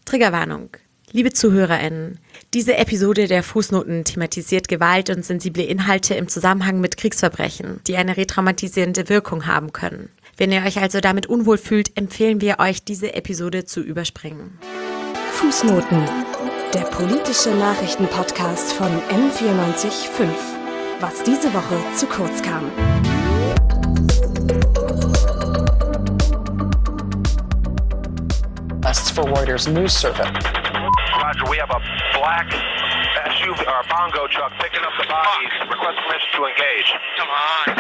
Triggerwarnung. Liebe ZuhörerInnen, diese Episode der Fußnoten thematisiert Gewalt und sensible Inhalte im Zusammenhang mit Kriegsverbrechen, die eine retraumatisierende Wirkung haben können. Wenn ihr euch also damit unwohl fühlt, empfehlen wir euch, diese Episode zu überspringen. Fußnoten, der politische Nachrichtenpodcast von M94.5. Was diese Woche zu kurz kam. That's for Reuters News Service. Roger, we have a black SUV or bongo truck picking up the bodies. Request permission to engage. Come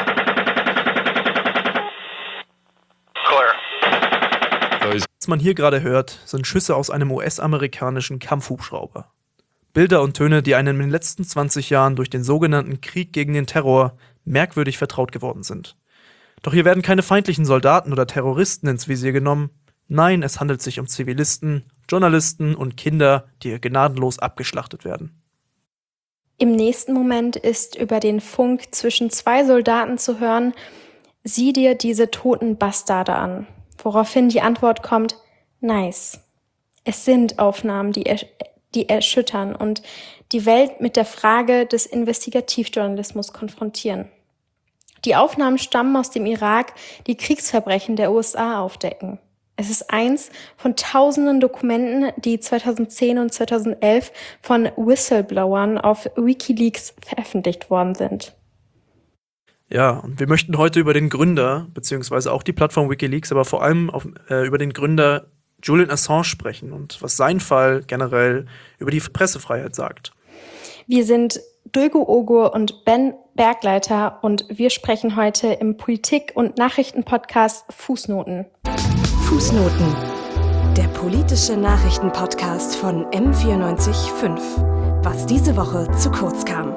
on. Clear. Was man hier gerade hört, sind Schüsse aus einem US-amerikanischen Kampfhubschrauber. Bilder und Töne, die einem in den letzten 20 Jahren durch den sogenannten Krieg gegen den Terror merkwürdig vertraut geworden sind. Doch hier werden keine feindlichen Soldaten oder Terroristen ins Visier genommen. Nein, es handelt sich um Zivilisten, Journalisten und Kinder, die gnadenlos abgeschlachtet werden. Im nächsten Moment ist über den Funk zwischen zwei Soldaten zu hören: Sieh dir diese toten Bastarde an. Woraufhin die Antwort kommt: Nice. Es sind Aufnahmen, die erschüttern und die Welt mit der Frage des Investigativjournalismus konfrontieren. Die Aufnahmen stammen aus dem Irak, die Kriegsverbrechen der USA aufdecken. Es ist eins von tausenden Dokumenten, die 2010 und 2011 von Whistleblowern auf WikiLeaks veröffentlicht worden sind. Ja, und wir möchten heute über den Gründer, beziehungsweise auch die Plattform WikiLeaks, aber vor allem über den Gründer Julian Assange sprechen und was sein Fall generell über die Pressefreiheit sagt. Wir sind Dulgu Ogur und Ben Bergleiter und wir sprechen heute im Politik- und Nachrichtenpodcast Fußnoten. Fußnoten, der politische Nachrichtenpodcast von M94.5. Was diese Woche zu kurz kam.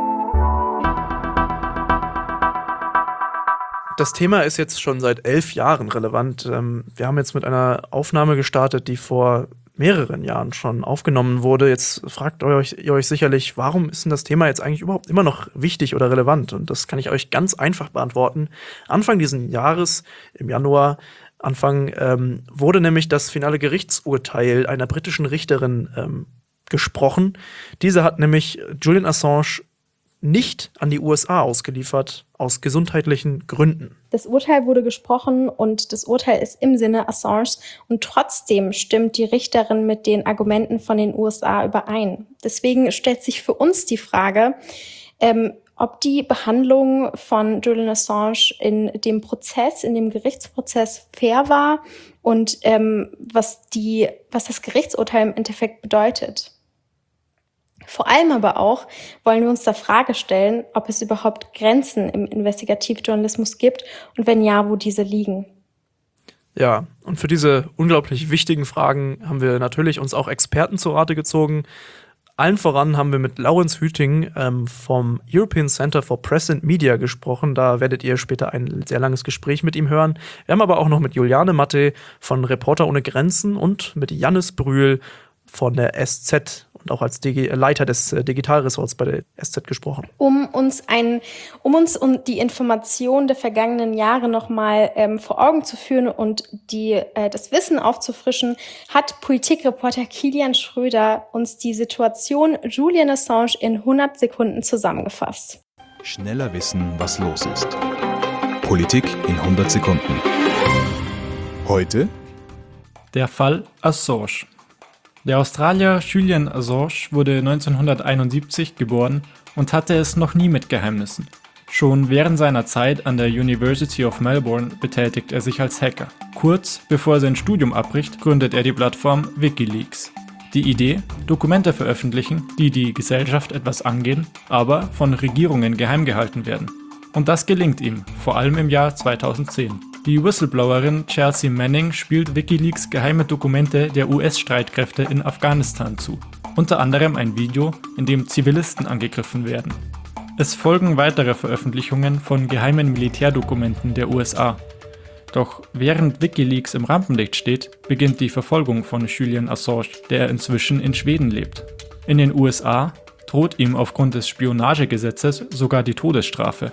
Das Thema ist jetzt schon seit 11 Jahren relevant. Wir haben jetzt mit einer Aufnahme gestartet, die vor mehreren Jahren schon aufgenommen wurde. Jetzt fragt ihr euch sicherlich, warum ist denn das Thema jetzt eigentlich überhaupt immer noch wichtig oder relevant? Und das kann ich euch ganz einfach beantworten. Anfang dieses Jahres, im Januar, wurde nämlich das finale Gerichtsurteil einer britischen Richterin gesprochen. Diese hat nämlich Julian Assange nicht an die USA ausgeliefert, aus gesundheitlichen Gründen. Das Urteil wurde gesprochen und das Urteil ist im Sinne Assange und trotzdem stimmt die Richterin mit den Argumenten von den USA überein. Deswegen stellt sich für uns die Frage, ob die Behandlung von Julian Assange in dem Gerichtsprozess fair war und was das Gerichtsurteil im Endeffekt bedeutet. Vor allem aber auch wollen wir uns der Frage stellen, ob es überhaupt Grenzen im Investigativjournalismus gibt und wenn ja, wo diese liegen. Ja, und für diese unglaublich wichtigen Fragen haben wir natürlich uns auch Experten zu Rate gezogen. Allen voran haben wir mit Laurens Hüting vom European Center for Press and Media gesprochen. Da werdet ihr später ein sehr langes Gespräch mit ihm hören. Wir haben aber auch noch mit Juliane Matte von Reporter ohne Grenzen und mit Jannis Brühl von der SZ und auch als Leiter des Digitalressorts bei der SZ gesprochen. Um uns die Informationen der vergangenen Jahre nochmal vor Augen zu führen und das Wissen aufzufrischen, hat Politikreporter Kilian Schröder uns die Situation Julian Assange in 100 Sekunden zusammengefasst. Schneller wissen, was los ist. Politik in 100 Sekunden. Heute der Fall Assange. Der Australier Julian Assange wurde 1971 geboren und hatte es noch nie mit Geheimnissen. Schon während seiner Zeit an der University of Melbourne betätigt er sich als Hacker. Kurz bevor er sein Studium abbricht, gründet er die Plattform WikiLeaks. Die Idee: Dokumente veröffentlichen, die die Gesellschaft etwas angehen, aber von Regierungen geheim gehalten werden. Und das gelingt ihm, vor allem im Jahr 2010. Die Whistleblowerin Chelsea Manning spielt WikiLeaks geheime Dokumente der US-Streitkräfte in Afghanistan zu. Unter anderem ein Video, in dem Zivilisten angegriffen werden. Es folgen weitere Veröffentlichungen von geheimen Militärdokumenten der USA. Doch während WikiLeaks im Rampenlicht steht, beginnt die Verfolgung von Julian Assange, der inzwischen in Schweden lebt. In den USA droht ihm aufgrund des Spionagegesetzes sogar die Todesstrafe.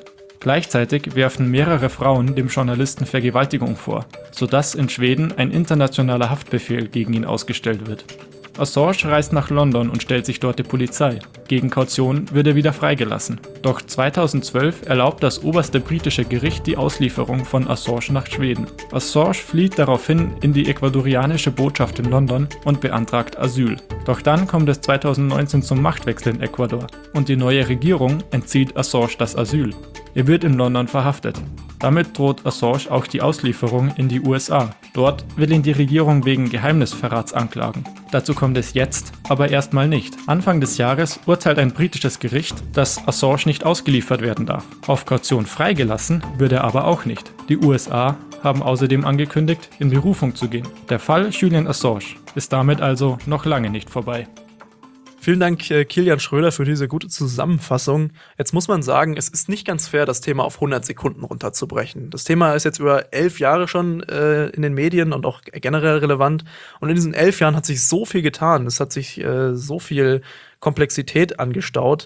Gleichzeitig werfen mehrere Frauen dem Journalisten Vergewaltigung vor, sodass in Schweden ein internationaler Haftbefehl gegen ihn ausgestellt wird. Assange reist nach London und stellt sich dort der Polizei. Gegen Kaution wird er wieder freigelassen. Doch 2012 erlaubt das oberste britische Gericht die Auslieferung von Assange nach Schweden. Assange flieht daraufhin in die ecuadorianische Botschaft in London und beantragt Asyl. Doch dann kommt es 2019 zum Machtwechsel in Ecuador und die neue Regierung entzieht Assange das Asyl. Er wird in London verhaftet. Damit droht Assange auch die Auslieferung in die USA. Dort will ihn die Regierung wegen Geheimnisverrats anklagen. Dazu kommt es jetzt, aber erstmal nicht. Anfang des Jahres urteilt ein britisches Gericht, dass Assange nicht ausgeliefert werden darf. Auf Kaution freigelassen wird er aber auch nicht. Die USA haben außerdem angekündigt, in Berufung zu gehen. Der Fall Julian Assange ist damit also noch lange nicht vorbei. Vielen Dank, Kilian Schröder, für diese gute Zusammenfassung. Jetzt muss man sagen, es ist nicht ganz fair, das Thema auf 100 Sekunden runterzubrechen. Das Thema ist jetzt über 11 Jahre schon in den Medien und auch generell relevant. Und in diesen 11 Jahren hat sich so viel getan. Es hat sich so viel Komplexität angestaut.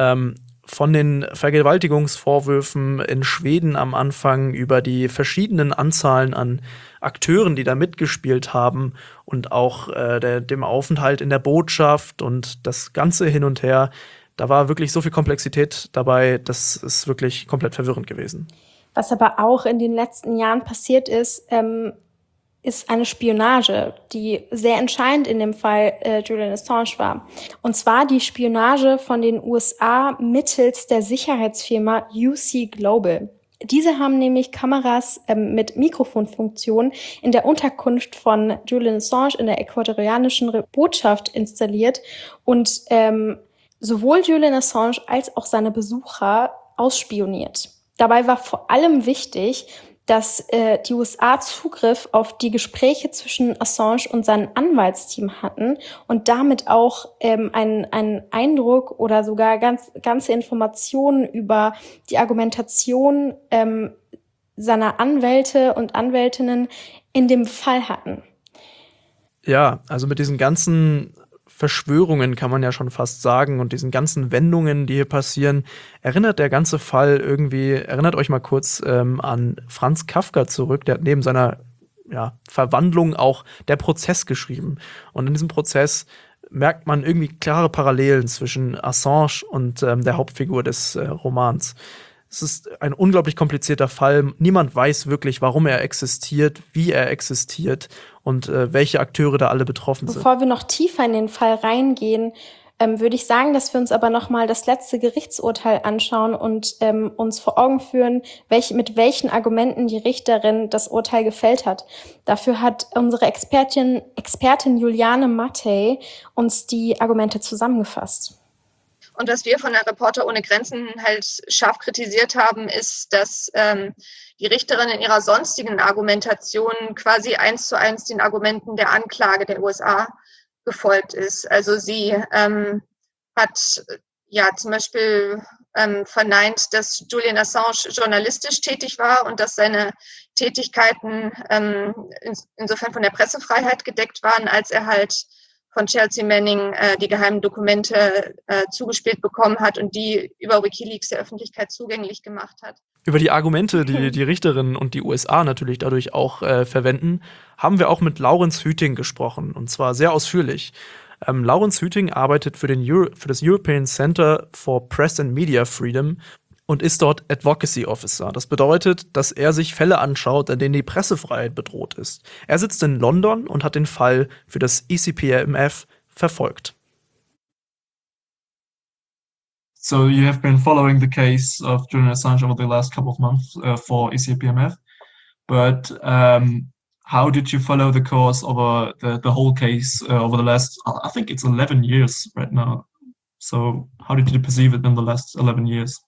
Von den Vergewaltigungsvorwürfen in Schweden am Anfang über die verschiedenen Anzahlen an Akteuren, die da mitgespielt haben und auch dem Aufenthalt in der Botschaft und das Ganze hin und her. Da war wirklich so viel Komplexität dabei, das ist wirklich komplett verwirrend gewesen. Was aber auch in den letzten Jahren passiert ist eine Spionage, die sehr entscheidend in dem Fall Julian Assange war. Und zwar die Spionage von den USA mittels der Sicherheitsfirma UC Global. Diese haben nämlich Kameras mit Mikrofonfunktion in der Unterkunft von Julian Assange in der ecuadorianischen Botschaft installiert und sowohl Julian Assange als auch seine Besucher ausspioniert. Dabei war vor allem wichtig, dass die USA Zugriff auf die Gespräche zwischen Assange und seinem Anwaltsteam hatten und damit auch einen Eindruck oder sogar ganze Informationen über die Argumentation seiner Anwälte und Anwältinnen in dem Fall hatten. Ja, also mit diesen ganzen Verschwörungen kann man ja schon fast sagen und diesen ganzen Wendungen, die hier passieren, erinnert der ganze Fall irgendwie, erinnert euch mal kurz an Franz Kafka zurück, der hat neben seiner Verwandlung auch Der Prozess geschrieben. Und in diesem Prozess merkt man irgendwie klare Parallelen zwischen Assange und der Hauptfigur des Romans. Es ist ein unglaublich komplizierter Fall. Niemand weiß wirklich, warum er existiert, wie er existiert und welche Akteure da alle betroffen sind. Bevor wir noch tiefer in den Fall reingehen, würde ich sagen, dass wir uns aber nochmal das letzte Gerichtsurteil anschauen und uns vor Augen führen, mit welchen Argumenten die Richterin das Urteil gefällt hat. Dafür hat unsere Expertin Juliane Mattei uns die Argumente zusammengefasst. Und was wir von der Reporter ohne Grenzen halt scharf kritisiert haben, ist, dass die Richterin in ihrer sonstigen Argumentation quasi 1:1 den Argumenten der Anklage der USA gefolgt ist. Also sie hat zum Beispiel verneint, dass Julian Assange journalistisch tätig war und dass seine Tätigkeiten insofern von der Pressefreiheit gedeckt waren, als er halt von Chelsea Manning die geheimen Dokumente zugespielt bekommen hat und die über WikiLeaks der Öffentlichkeit zugänglich gemacht hat. Über die Argumente, die die Richterin und die USA natürlich dadurch auch verwenden, haben wir auch mit Laurens Hüting gesprochen, und zwar sehr ausführlich. Laurens Hüting arbeitet für das European Center for Press and Media Freedom und ist dort Advocacy Officer. Das bedeutet, dass er sich Fälle anschaut, in denen die Pressefreiheit bedroht ist. Er sitzt in London und hat den Fall für das ECPMF verfolgt. So you have been following the case of Julian Assange over the last couple of months for ECPMF, but how did you follow the course over the whole case over the last, I think it's 11 years right now. So how did you perceive it in the last 11 years?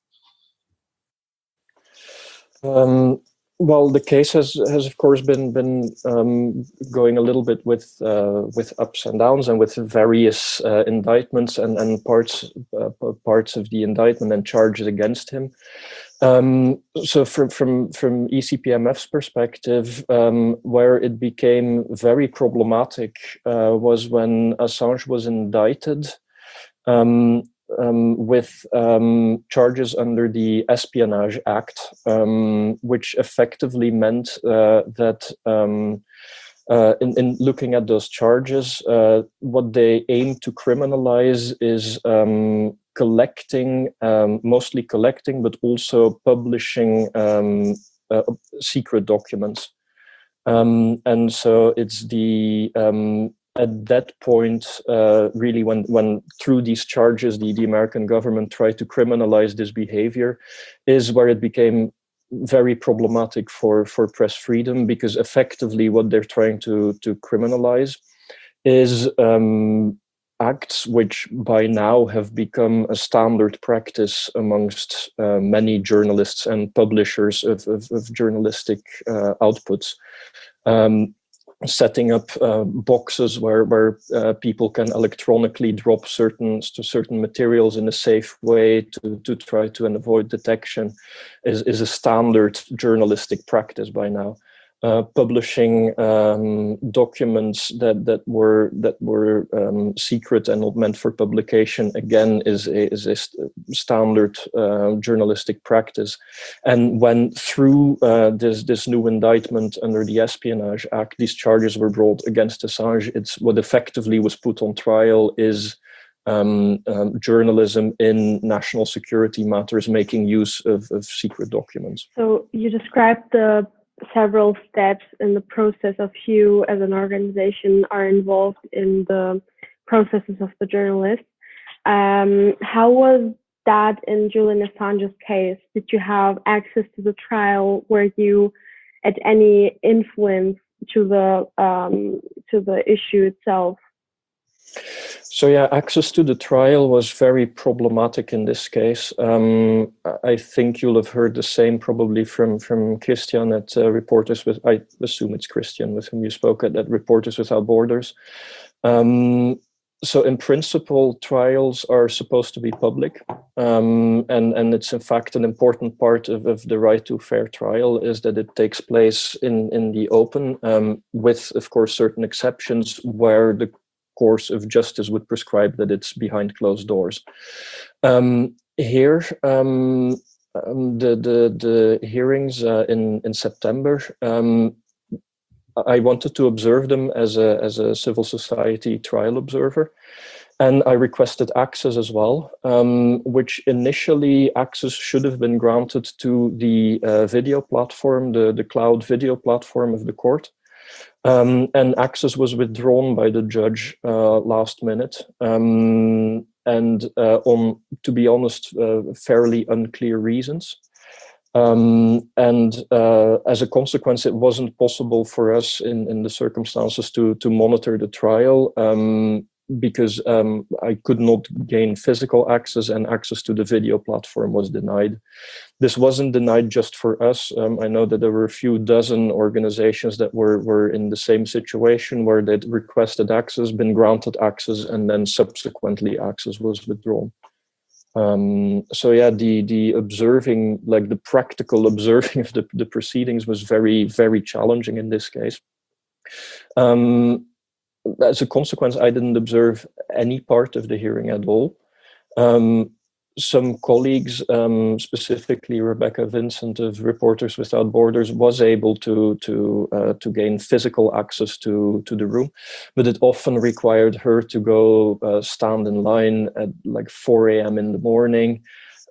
Well, the case has of course been going a little bit with ups and downs and with various indictments and parts of the indictment and charges against him. So from ECPMF's perspective, where it became very problematic was when Assange was indicted. with charges under the Espionage Act, which effectively meant that in looking at those charges, what they aim to criminalize is collecting, mostly collecting, but also publishing secret documents. And so it's the at that point, really, when through these charges, the American government tried to criminalize this behavior, is where it became very problematic for press freedom, because effectively what they're trying to criminalize is acts which by now have become a standard practice amongst many journalists and publishers of journalistic outputs. Setting up boxes where people can electronically drop certain materials in a safe way to try to avoid detection is a standard journalistic practice by now. Publishing documents that were secret and not meant for publication, again, is a standard journalistic practice. And when through this new indictment under the Espionage Act, these charges were brought against Assange, it's what effectively was put on trial is journalism in national security matters, making use of secret documents. So you described the several steps in the process of you as an organization are involved in the processes of the journalists. How was that in Julian Assange's case? Did you have access to the trial? Were you at any influence to the issue itself? So yeah, access to the trial was very problematic in this case. I think you'll have heard the same probably from Christian at Reporters with, I assume it's Christian with whom you spoke at Reporters Without Borders. So in principle, trials are supposed to be public. And it's in fact an important part of the right to fair trial is that it takes place in the open, with, of course, certain exceptions where the course of justice would prescribe that it's behind closed doors. Here, the hearings in September, I wanted to observe them as a civil society trial observer, and I requested access as well, which initially access should have been granted to the video platform, the cloud video platform of the court. And access was withdrawn by the judge last minute, and on, to be honest, fairly unclear reasons. And as a consequence, it wasn't possible for us in the circumstances to monitor the trial, because I could not gain physical access, and access to the video platform was denied. This wasn't denied just for us. I know that there were a few dozen organizations that were in the same situation where they'd requested access, been granted access, and then subsequently access was withdrawn. So yeah, the observing, like the practical observing of the proceedings was very, very challenging in this case. As a consequence, I didn't observe any part of the hearing at all. Some colleagues, specifically Rebecca Vincent of Reporters Without Borders, was able to gain physical access to the room, but it often required her to go stand in line at like 4 a.m. in the morning.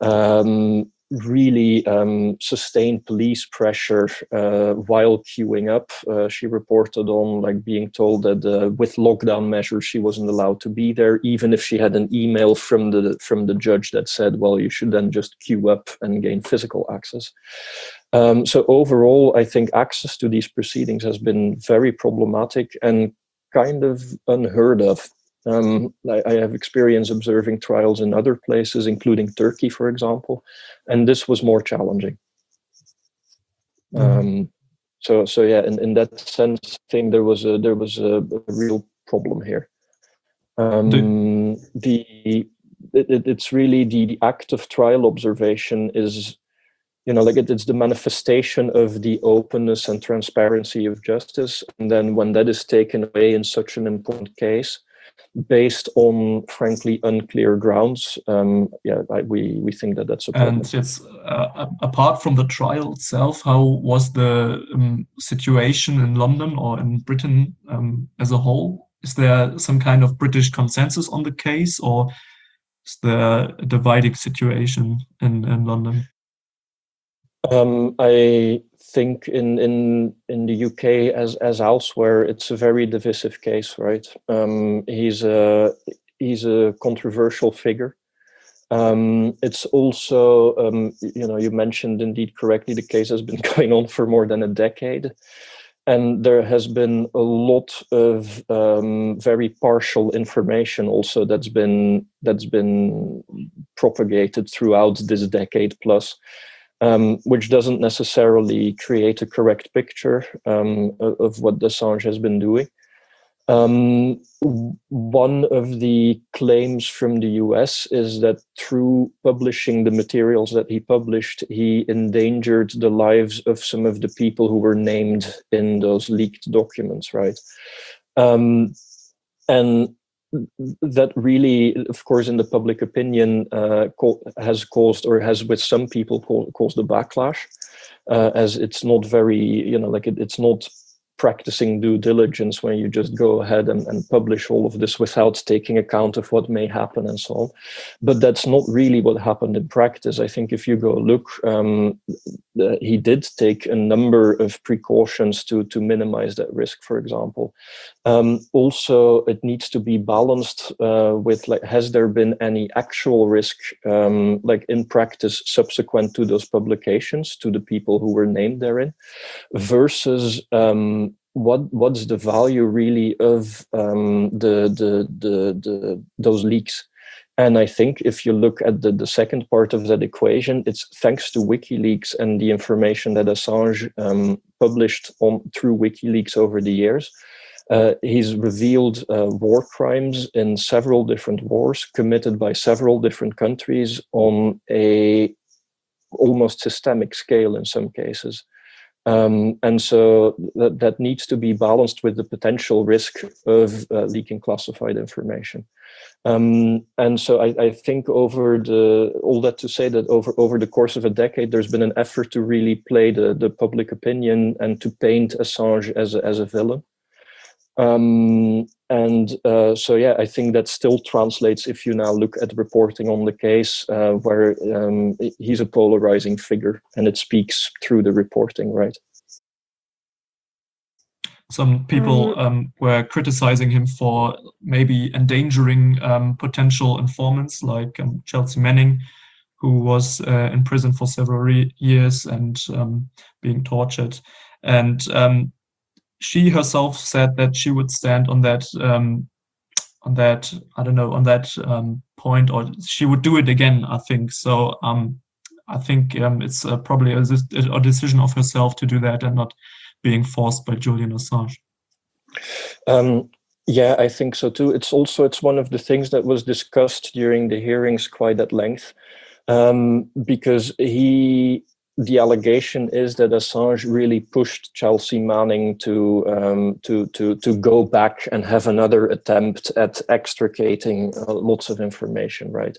Really sustained police pressure while queuing up. She reported on like being told that with lockdown measures she wasn't allowed to be there, even if she had an email from the judge that said, well, you should then just queue up and gain physical access. So overall, I think access to these proceedings has been very problematic and kind of unheard of. I have experience observing trials in other places, including Turkey, for example, and this was more challenging. So yeah, in that sense, I think there was a real problem here. It's really the act of trial observation is, you know, like it's the manifestation of the openness and transparency of justice, and then when that is taken away in such an important case, based on frankly unclear grounds. We think that that's a problem. And it's apart from the trial itself, how was the situation in London or in Britain as a whole? Is there some kind of British consensus on the case, or is there a dividing situation in London? I think in the UK as elsewhere, it's a very divisive case, right? He's a controversial figure. It's also, you mentioned indeed correctly, the case has been going on for more than a decade. And there has been a lot of very partial information also that's been propagated throughout this decade plus, which doesn't necessarily create a correct picture of what Assange has been doing. One of the claims from the US is that through publishing the materials that he published, he endangered the lives of some of the people who were named in those leaked documents, right? And that really, of course, in the public opinion, has caused, or has with some people caused a backlash, as it's not very, it's not practicing due diligence when you just go ahead and publish all of this without taking account of what may happen and so on. But that's not really what happened in practice. I think if you go look, he did take a number of precautions to minimize that risk, for example. Also, it needs to be balanced with, has there been any actual risk, in practice subsequent to those publications, to the people who were named therein, versus what's the value really of those leaks? And I think if you look at the second part of that equation, it's thanks to WikiLeaks and the information that Assange published through WikiLeaks over the years. He's revealed war crimes in several different wars committed by several different countries on a almost systemic scale in some cases. And so that needs to be balanced with the potential risk of leaking classified information. And so I think all that to say that over the course of a decade, there's been an effort to really play the public opinion and to paint Assange as a villain. I think that still translates if you now look at reporting on the case, where he's a polarizing figure, and it speaks through the reporting, right? Some people were criticizing him for maybe endangering potential informants like Chelsea Manning, who was in prison for several years and being tortured. And she herself said that she would stand on that point, or she would do it again, I think. So I think it's probably a decision of herself to do that and not being forced by Julian Assange. Yeah, I think so too. It's one of the things that was discussed during the hearings quite at length, because the allegation is that Assange really pushed Chelsea Manning to go back and have another attempt at extricating lots of information, right?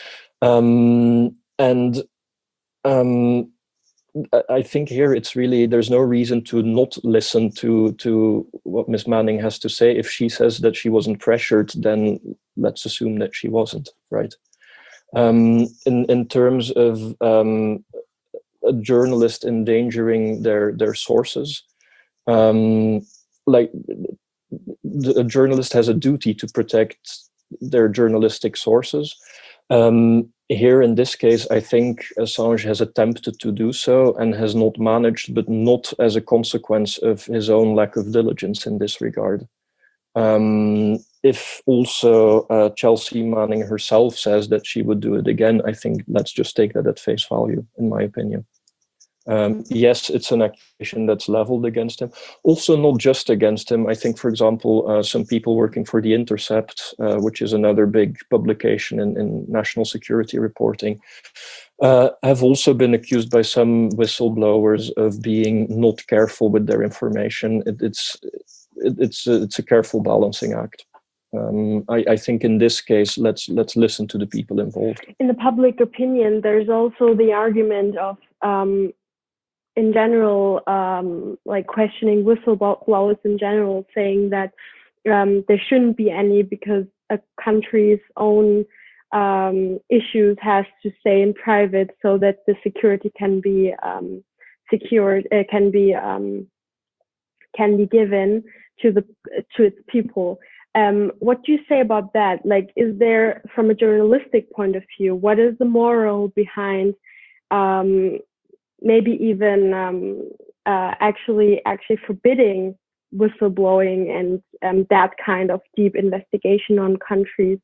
I think here it's really, there's no reason to not listen to what Ms. Manning has to say. If she says that she wasn't pressured, then let's assume that she wasn't, right? In terms of a journalist endangering their sources, a journalist has a duty to protect their journalistic sources. Here in this case, I think Assange has attempted to do so and has not managed, but not as a consequence of his own lack of diligence in this regard. If also Chelsea Manning herself says that she would do it again, I think let's just take that at face value, in my opinion. Yes, it's an accusation that's leveled against him. Also, not just against him. I think, for example, some people working for The Intercept, which is another big publication in national security reporting, have also been accused by some whistleblowers of being not careful with their information. It's a careful balancing act. I think in this case, let's listen to the people involved. In the public opinion, there's also the argument of, in general, like questioning whistleblowers in general, saying that there shouldn't be any because a country's own issues has to stay in private so that the security can be secured, can be given to its people. What do you say about that? Like, is there, from a journalistic point of view, what is the moral behind maybe even actually forbidding whistleblowing and that kind of deep investigation on countries?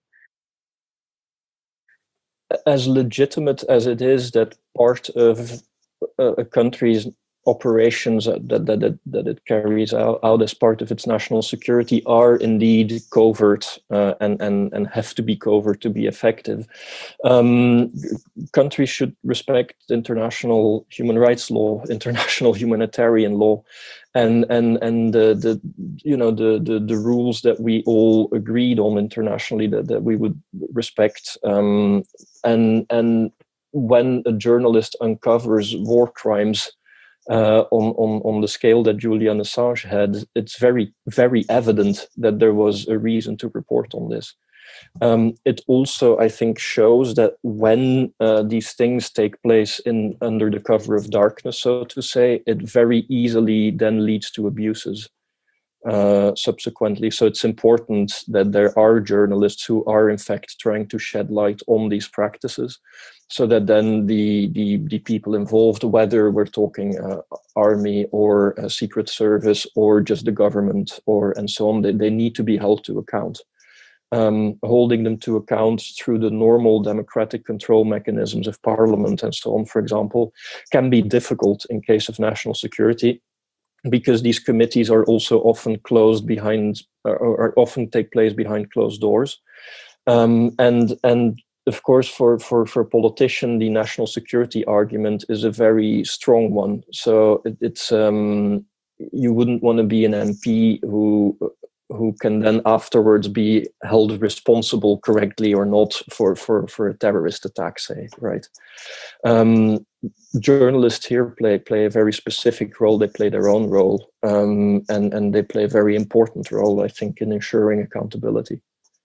As legitimate as it is that part of a country's operations that it carries out as part of its national security are indeed covert and have to be covert to be effective. Countries should respect international human rights law, international humanitarian law, and the rules that we all agreed on internationally that we would respect. And when a journalist uncovers war crimes on the scale that Julian Assange had, it's very, very evident that there was a reason to report on this. It also, I think, shows that when these things take place under the cover of darkness, so to say, it very easily then leads to abuses subsequently. So it's important that there are journalists who are in fact trying to shed light on these practices, so that then the people involved, whether we're talking army or secret service or just the government and so on, they need to be held to account. Holding them to account through the normal democratic control mechanisms of parliament and so on, for example, can be difficult in case of national security, because these committees are also often closed behind, or often take place behind closed doors. And of course, for a politician, the national security argument is a very strong one. So it's you wouldn't want to be an MP who can then afterwards be held responsible, correctly or not, for a terrorist attack, say, right? Journalists here play a very specific role. They play their own role, and they play a very important role, I think, in ensuring accountability.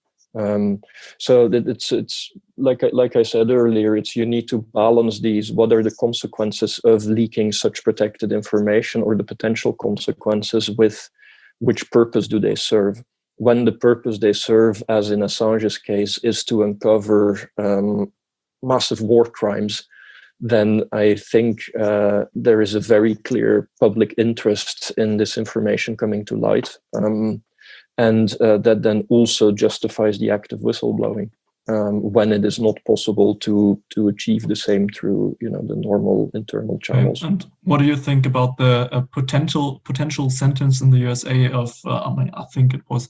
So that it's like I said earlier, you need to balance these. What are the consequences of leaking such protected information, or the potential consequences, with which purpose do they serve? When the purpose they serve, as in Assange's case, is to uncover massive war crimes, then I think there is a very clear public interest in this information coming to light. And that then also justifies the act of whistleblowing when it is not possible to achieve the same through the normal internal channels. And what do you think about the potential sentence in the USA of I think it was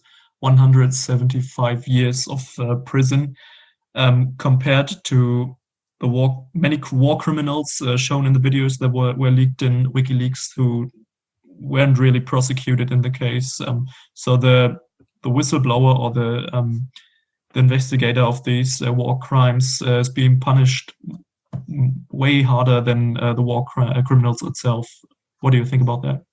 175 years of prison, compared to the many war criminals shown in the videos that were leaked in WikiLeaks who weren't really prosecuted in the case. So the whistleblower or the investigator of these war crimes is being punished way harder than the war criminals itself. What do you think about that?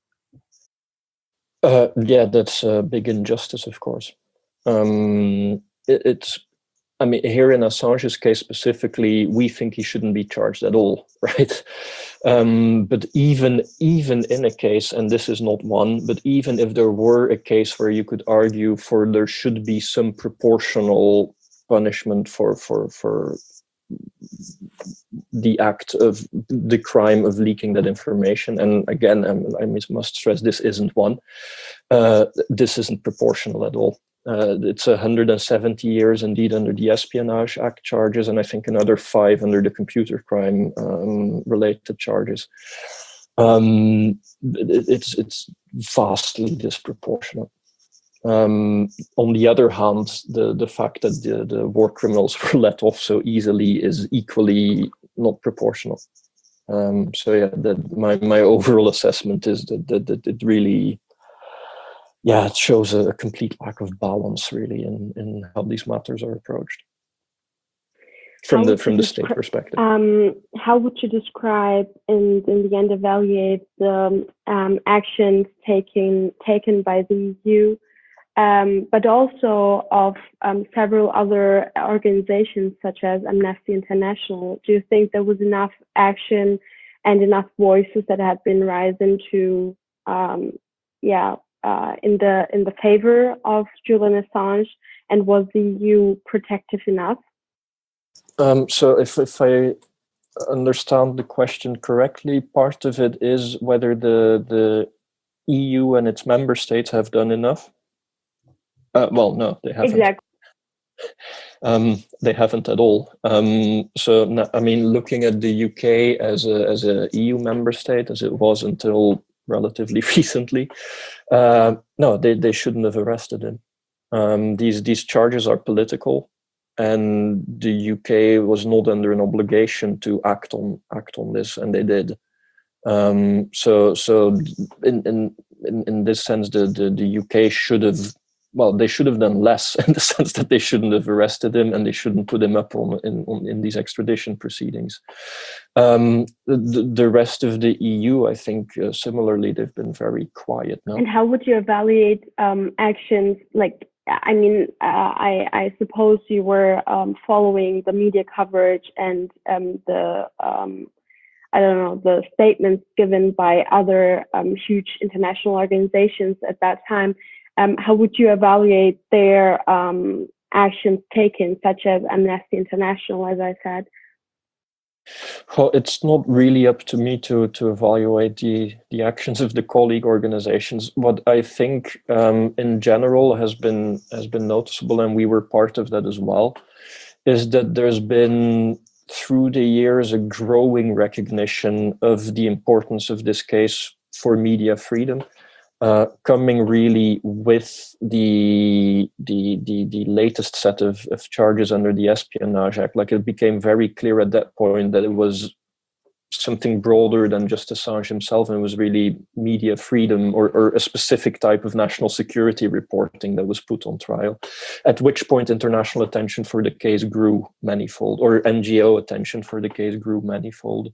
Yeah, that's a big injustice, of course. I mean, here in Assange's case specifically, we think he shouldn't be charged at all, right? But even in a case, and this is not one, but even if there were a case where you could argue there should be some proportional punishment for the act of the crime of leaking that information, and again, I must stress, this isn't one. This isn't proportional at all. It's 170 years indeed under the Espionage Act charges, and I think another 5 under the computer crime related charges. It's vastly disproportionate. On the other hand, the fact that the war criminals were let off so easily is equally not proportional. So yeah, my overall assessment is that it really yeah, it shows a complete lack of balance, really, in how these matters are approached from the state perspective. How would you describe and in the end evaluate the actions taken by the EU, but also of several other organizations such as Amnesty International? Do you think there was enough action and enough voices that had been rising to, in the favor of Julian Assange, and was the EU protective enough? So if I understand the question correctly, part of it is whether the EU and its member states have done enough. Well, no, they haven't. Exactly. They haven't at all. So, I mean, looking at the UK as a EU member state, as it was until relatively recently, no, they shouldn't have arrested him. These charges are political, and the UK was not under an obligation to act on this, and they did. So in this sense, the UK should have. Well, they should have done less in the sense that they shouldn't have arrested him and they shouldn't put him up in these extradition proceedings. The rest of the EU, I think, similarly, they've been very quiet now. And how would you evaluate actions? Like, I mean, I suppose you were following the media coverage and the statements given by other huge international organizations at that time. How would you evaluate their actions taken, such as Amnesty International, as I said? Well, it's not really up to me to evaluate the actions of the colleague organizations. What I think in general has been noticeable, and we were part of that as well, is that there's been through the years a growing recognition of the importance of this case for media freedom. Coming really with the latest set of charges under the Espionage Act, like it became very clear at that point that it was something broader than just Assange himself, and it was really media freedom or a specific type of national security reporting that was put on trial. At which point international attention for the case grew manifold, or NGO attention for the case grew manifold.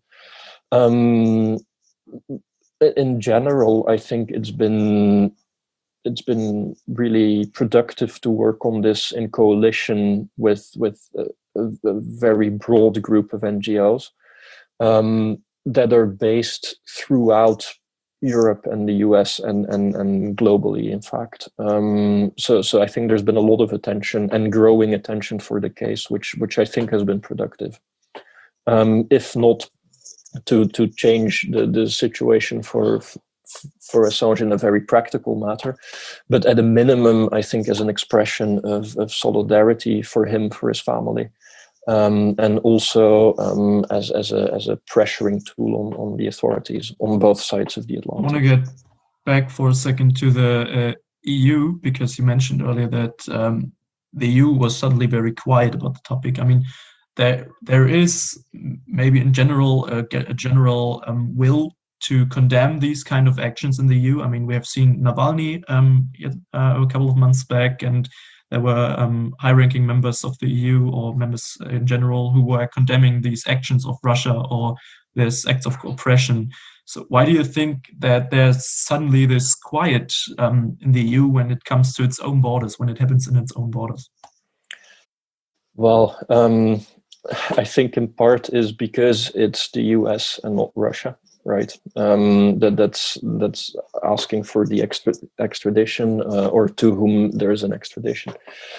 In general, I think it's been really productive to work on this in coalition with a very broad group of NGOs that are based throughout Europe and the US and globally, in fact. So I think there's been a lot of attention and growing attention for the case, which I think has been productive. If not to change the situation for Assange in a very practical matter, but at a minimum, I think as an expression of solidarity for him, for his family, and also as a pressuring tool on the authorities on both sides of the Atlantic. I want to get back for a second to the EU, because you mentioned earlier that the EU was suddenly very quiet about the topic. I mean, there is maybe in general a general will to condemn these kind of actions in the EU. I mean, we have seen Navalny a couple of months back, and there were high-ranking members of the EU or members in general who were condemning these actions of Russia or these acts of oppression. So why do you think that there's suddenly this quiet in the EU when it comes to its own borders, when it happens in its own borders? Well, I think in part is because it's the US and not Russia, right? That's asking for the extradition or to whom there is an extradition.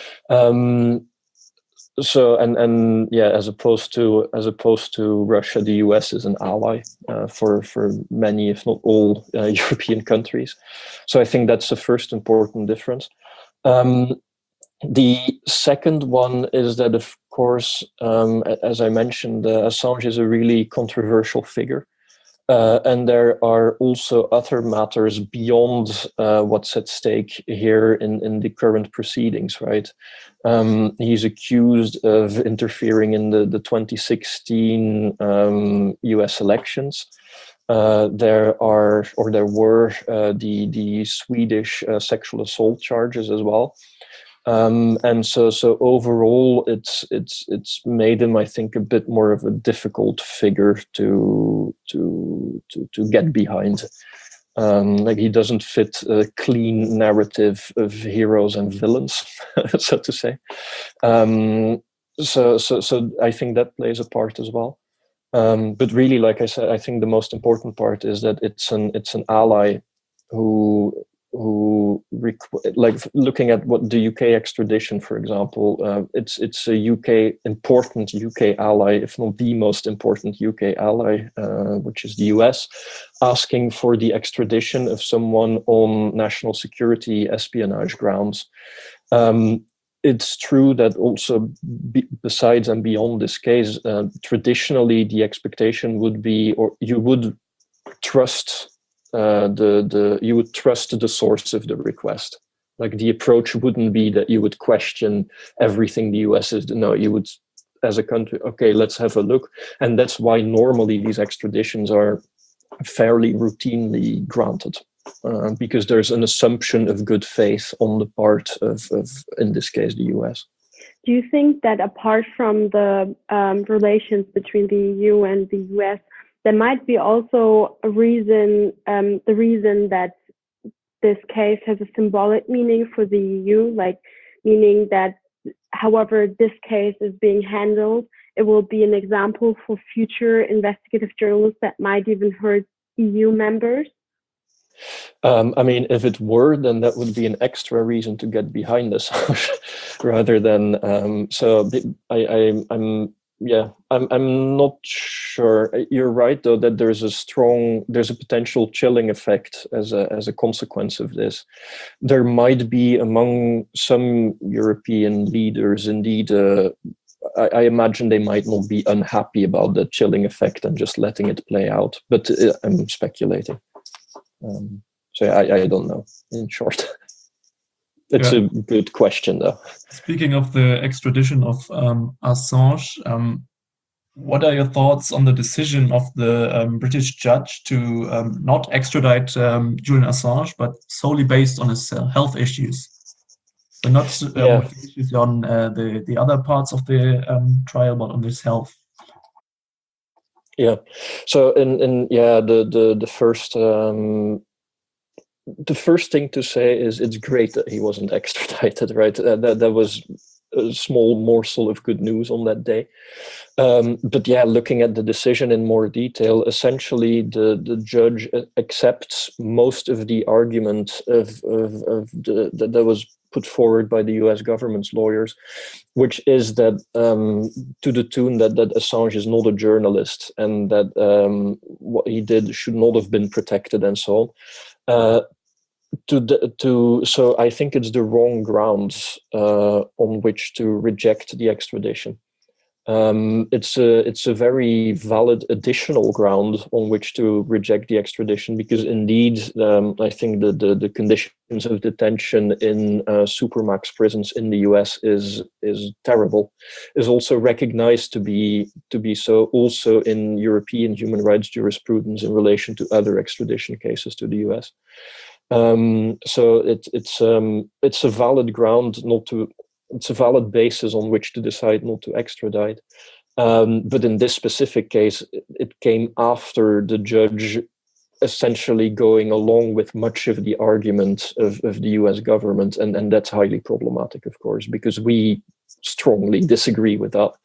So and yeah, as opposed to Russia, the US is an ally for many, if not all, European countries. So I think that's the first important difference. The second one is that, of course, as I mentioned, Assange is a really controversial figure. And there are also other matters beyond what's at stake here in the current proceedings, right? He's accused of interfering in the 2016 US elections. there were the Swedish sexual assault charges as well. And so overall, it's made him, I think, a bit more of a difficult figure to get behind. Like he doesn't fit a clean narrative of heroes and villains, so to say. So I think that plays a part as well. But really, like I said, I think the most important part is that it's an ally who like looking at what the UK extradition, for example, it's a important UK ally, if not the most important UK ally, which is the US, asking for the extradition of someone on national security espionage grounds. It's true that also besides and beyond this case, traditionally the expectation would be, or you would trust you would trust the source of the request. Like the approach wouldn't be that you would question everything the US is. No, you would, as a country, okay, let's have a look. And that's why normally these extraditions are fairly routinely granted, because there's an assumption of good faith on the part of in this case, the US. Do you think that apart from the relations between the EU and the US, there might be also a reason, the reason that this case has a symbolic meaning for the EU, like meaning that however this case is being handled, it will be an example for future investigative journalists that might even hurt EU members? I mean, if it were, then that would be an extra reason to get behind this, rather than. I'm not sure. You're right, though, that there's a potential chilling effect as a consequence of this. There might be among some European leaders, indeed. I imagine they might not be unhappy about the chilling effect and just letting it play out. But I'm speculating. So I don't know. In short. It's a good question, though. Speaking of the extradition of Assange, what are your thoughts on the decision of the British judge to not extradite Julian Assange, but solely based on his health issues? So not issues on the other parts of the trial, but on his health. Yeah. So the first thing to say is it's great that he wasn't extradited, right? That was a small morsel of good news on that day. But yeah, looking at the decision in more detail, essentially the judge accepts most of the argument that was put forward by the US government's lawyers, which is that to the tune that Assange is not a journalist and that what he did should not have been protected and so on. So I think it's the wrong grounds on which to reject the extradition. It's a very valid additional ground on which to reject the extradition, because indeed I think the conditions of detention in supermax prisons in the US is terrible, is also recognized to be so also in European human rights jurisprudence in relation to other extradition cases to the US. So it's a valid ground it's a valid basis on which to decide not to extradite. But in this specific case, it came after the judge essentially going along with much of the argument of the US government. And that's highly problematic, of course, because we strongly disagree with that.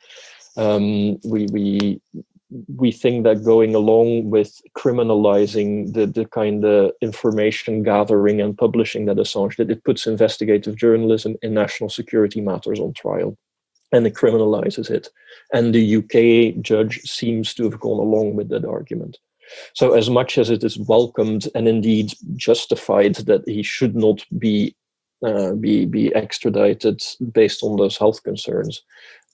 We think that going along with criminalizing the kind of information gathering and publishing that Assange did, it puts investigative journalism in national security matters on trial, and it criminalizes it. And the UK judge seems to have gone along with that argument. So as much as it is welcomed and indeed justified that he should not be extradited based on those health concerns,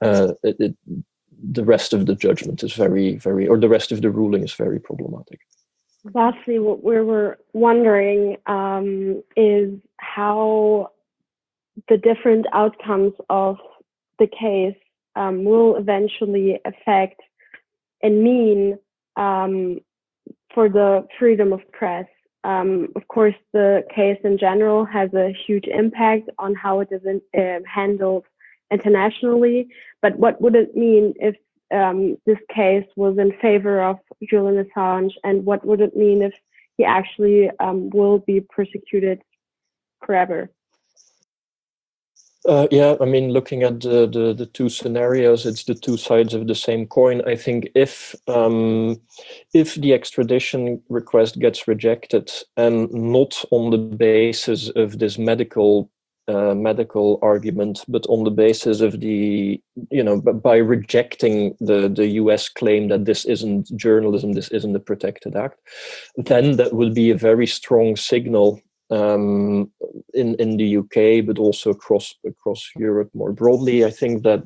the rest of the judgment is or the rest of the ruling is very problematic. Lastly, what we were wondering is how the different outcomes of the case will eventually affect and mean for the freedom of press. Of course, the case in general has a huge impact on how it is handled internationally. But what would it mean if this case was in favor of Julian Assange, and what would it mean if he actually will be persecuted forever? Yeah, I mean, looking at the two scenarios, it's the two sides of the same coin. I think if the extradition request gets rejected, and not on the basis of this medical argument, but on the basis of by rejecting the US claim that this isn't journalism, this isn't a protected act, then that would be a very strong signal in the UK, but also across Europe more broadly. I think that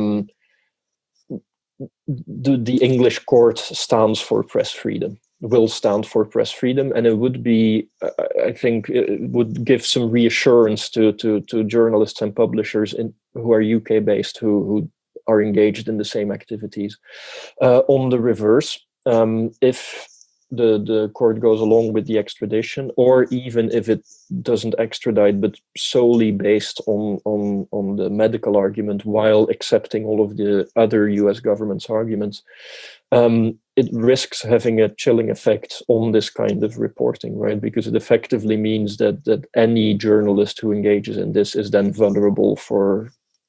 the English court stands for press freedom, will stand for press freedom, and it would be, I think, it would give some reassurance to journalists and publishers who are UK based, who are engaged in the same activities. On the reverse, if the court goes along with the extradition, or even if it doesn't extradite, but solely based on the medical argument, while accepting all of the other US government's arguments, it risks having a chilling effect on this kind of reporting, right? Because it effectively means that any journalist who engages in this is then vulnerable for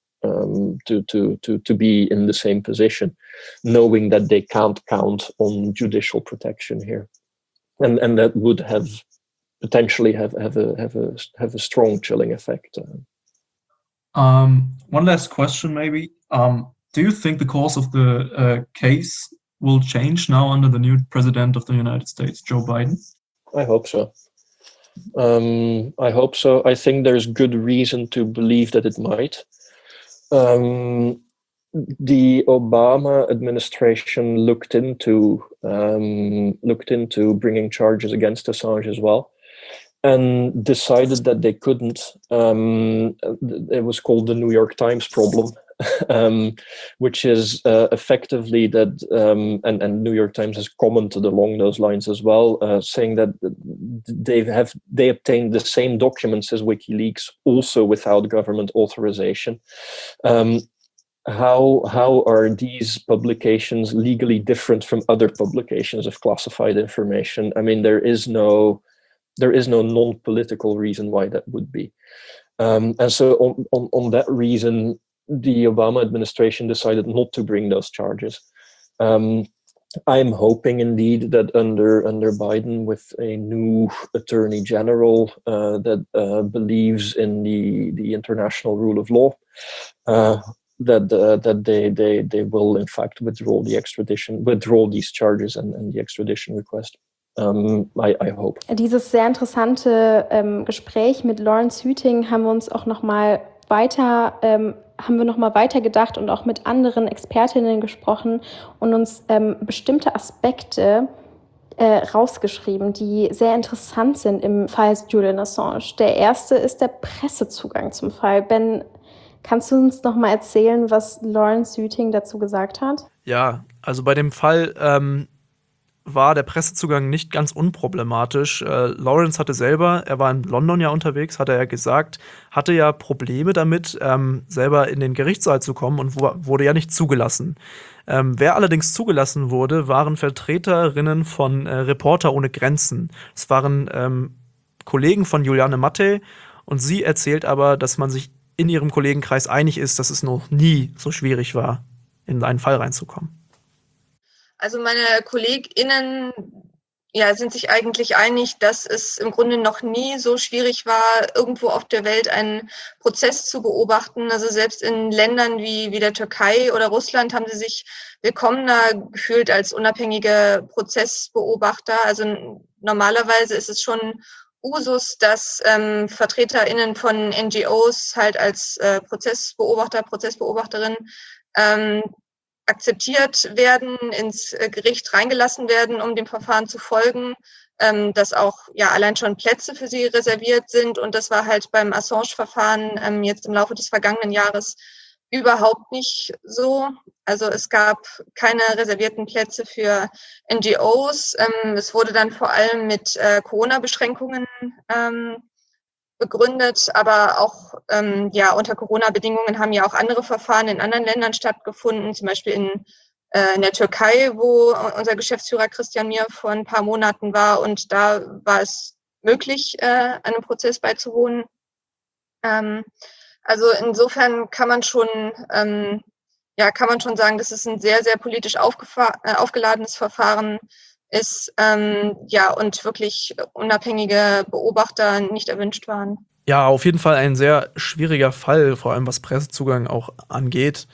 to be in the same position, knowing that they can't count on judicial protection here, and that would potentially have a strong chilling effect. One last question, maybe. Do you think the course of the case will change now under the new president of the United States, Joe Biden? I hope so. I think there's good reason to believe that it might. The Obama administration looked into bringing charges against Assange as well, and decided that they couldn't. It was called the New York Times problem, which is effectively that, and New York Times has commented along those lines as well, saying that they obtained the same documents as WikiLeaks, also without government authorization. How are these publications legally different from other publications of classified information? I mean, there is no non-political reason why that would be. And so on that reason, the Obama administration decided not to bring those charges. I'm hoping indeed that under Biden, with a new attorney general that believes in the international rule of law, that they will in fact withdraw these charges and the extradition request. I hope. Dieses sehr interessante Gespräch mit Lawrence Hüting haben wir uns auch noch mal weiter gedacht und auch mit anderen Expertinnen gesprochen und uns bestimmte Aspekte rausgeschrieben, die sehr interessant sind im Fall Julian Assange. Der erste ist der Pressezugang zum Fall. Ben, kannst du uns noch mal erzählen, was Lawrence Hüting dazu gesagt hat? Ja, also bei dem Fall war der Pressezugang nicht ganz unproblematisch. Lawrence hatte selber, er war in London ja unterwegs, hat er ja gesagt, hatte ja Probleme damit, selber in den Gerichtssaal zu kommen und wurde ja nicht zugelassen. Wer allerdings zugelassen wurde, waren Vertreterinnen von Reporter ohne Grenzen. Es waren Kollegen von Juliane Mattei, und sie erzählt aber, dass man sich in ihrem Kollegenkreis einig ist, dass es noch nie so schwierig war, in einen Fall reinzukommen. Also meine KollegInnen sind sich eigentlich einig, dass es im Grunde noch nie so schwierig war, irgendwo auf der Welt einen Prozess zu beobachten. Also selbst in Ländern wie der Türkei oder Russland haben sie sich willkommener gefühlt als unabhängige Prozessbeobachter. Also normalerweise ist es schon Usus, dass VertreterInnen von NGOs halt als Prozessbeobachterin akzeptiert werden, ins Gericht reingelassen werden, um dem Verfahren zu folgen, dass auch allein schon Plätze für sie reserviert sind. Und das war halt beim Assange-Verfahren jetzt im Laufe des vergangenen Jahres überhaupt nicht so. Also es gab keine reservierten Plätze für NGOs. Es wurde dann vor allem mit Corona-Beschränkungen begründet, aber auch unter Corona-Bedingungen haben ja auch andere Verfahren in anderen Ländern stattgefunden, zum Beispiel in der Türkei, wo unser Geschäftsführer Christian Mier vor ein paar Monaten war, und da war es möglich, einem Prozess beizuwohnen. Also insofern kann man schon sagen, dass es ein sehr, sehr politisch aufgeladenes Verfahren ist, und wirklich unabhängige Beobachter nicht erwünscht waren. Ja, auf jeden Fall ein sehr schwieriger Fall, vor allem was Pressezugang auch angeht.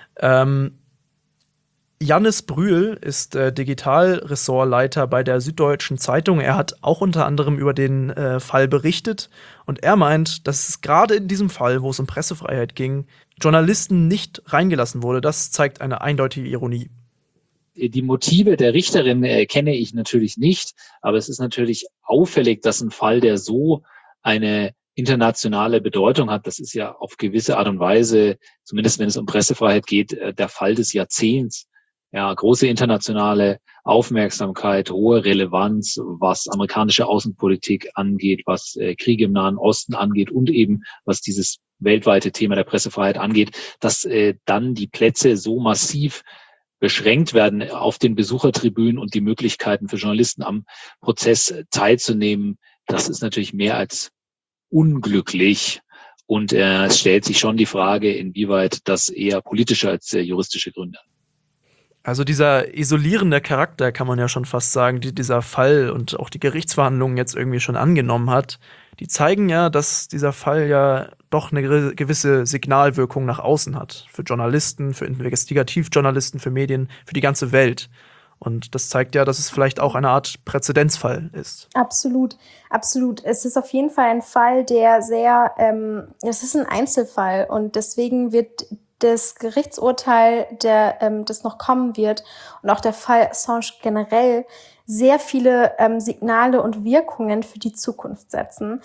Jannis Brühl ist Digitalressortleiter bei der Süddeutschen Zeitung. Er hat auch unter anderem über den Fall berichtet. Und er meint, dass es gerade in diesem Fall, wo es um Pressefreiheit ging, Journalisten nicht reingelassen wurde. Das zeigt eine eindeutige Ironie. Die Motive der Richterin kenne ich natürlich nicht, aber es ist natürlich auffällig, dass ein Fall, der so eine internationale Bedeutung hat, das ist ja auf gewisse Art und Weise, zumindest wenn es um Pressefreiheit geht, der Fall des Jahrzehnts. Ja, große internationale Aufmerksamkeit, hohe Relevanz, was amerikanische Außenpolitik angeht, was Kriege im Nahen Osten angeht und eben was dieses weltweite Thema der Pressefreiheit angeht, dass dann die Plätze so massiv beschränkt werden auf den Besuchertribünen und die Möglichkeiten für Journalisten am Prozess teilzunehmen. Das ist natürlich mehr als unglücklich. Und es stellt sich schon die Frage, inwieweit das eher politische als juristische Gründe hat. Also dieser isolierende Charakter, kann man ja schon fast sagen, die dieser Fall und auch die Gerichtsverhandlungen jetzt irgendwie schon angenommen hat, die zeigen ja, dass dieser Fall ja doch eine gewisse Signalwirkung nach außen hat. Für Journalisten, für Investigativjournalisten, für Medien, für die ganze Welt. Und das zeigt ja, dass es vielleicht auch eine Art Präzedenzfall ist. Absolut, absolut. Es ist auf jeden Fall ein Fall, der es ist ein Einzelfall, und deswegen wird das Gerichtsurteil, das noch kommen wird, und auch der Fall Assange generell sehr viele Signale und Wirkungen für die Zukunft setzen.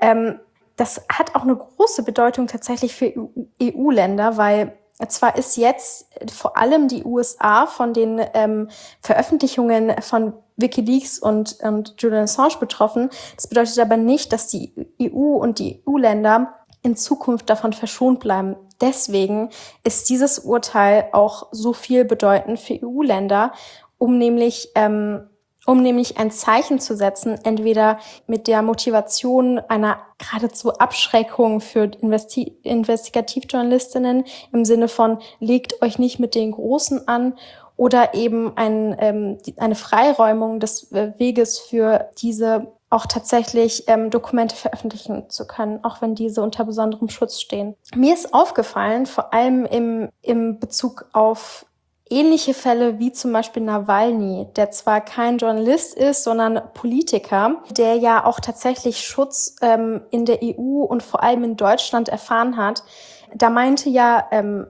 Das hat auch eine große Bedeutung tatsächlich für EU-Länder, weil zwar ist jetzt vor allem die USA von den Veröffentlichungen von WikiLeaks und Julian Assange betroffen. Das bedeutet aber nicht, dass die EU und die EU-Länder in Zukunft davon verschont bleiben. Deswegen ist dieses Urteil auch so viel bedeutend für EU-Länder, um nämlich ein Zeichen zu setzen, entweder mit der Motivation einer geradezu Abschreckung für Investigativjournalistinnen im Sinne von, legt euch nicht mit den Großen an, oder eben eine Freiräumung des Weges für diese auch tatsächlich Dokumente veröffentlichen zu können, auch wenn diese unter besonderem Schutz stehen. Mir ist aufgefallen, vor allem im Bezug auf ähnliche Fälle wie zum Beispiel Nawalny, der zwar kein Journalist ist, sondern Politiker, der ja auch tatsächlich Schutz in der EU und vor allem in Deutschland erfahren hat. Da meinte ja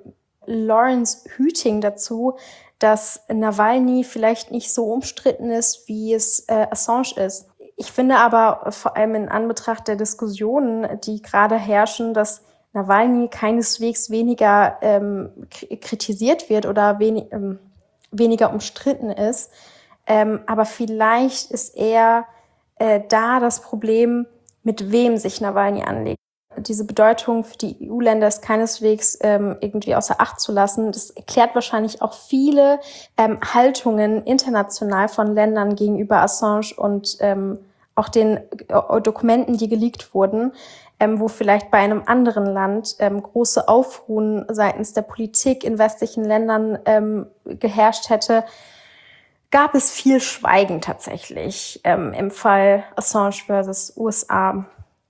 Lawrence Hüting dazu, dass Nawalny vielleicht nicht so umstritten ist, wie es Assange ist. Ich finde aber vor allem in Anbetracht der Diskussionen, die gerade herrschen, dass Nawalny keineswegs weniger kritisiert wird oder weniger umstritten ist. Aber vielleicht ist eher da das Problem, mit wem sich Nawalny anlegt. Diese Bedeutung für die EU-Länder ist keineswegs irgendwie außer Acht zu lassen. Das erklärt wahrscheinlich auch viele Haltungen international von Ländern gegenüber Assange und auch den Dokumenten, die geleakt wurden, wo vielleicht bei einem anderen Land große Aufruhen seitens der Politik in westlichen Ländern geherrscht hätte, gab es viel Schweigen tatsächlich im Fall Assange versus USA.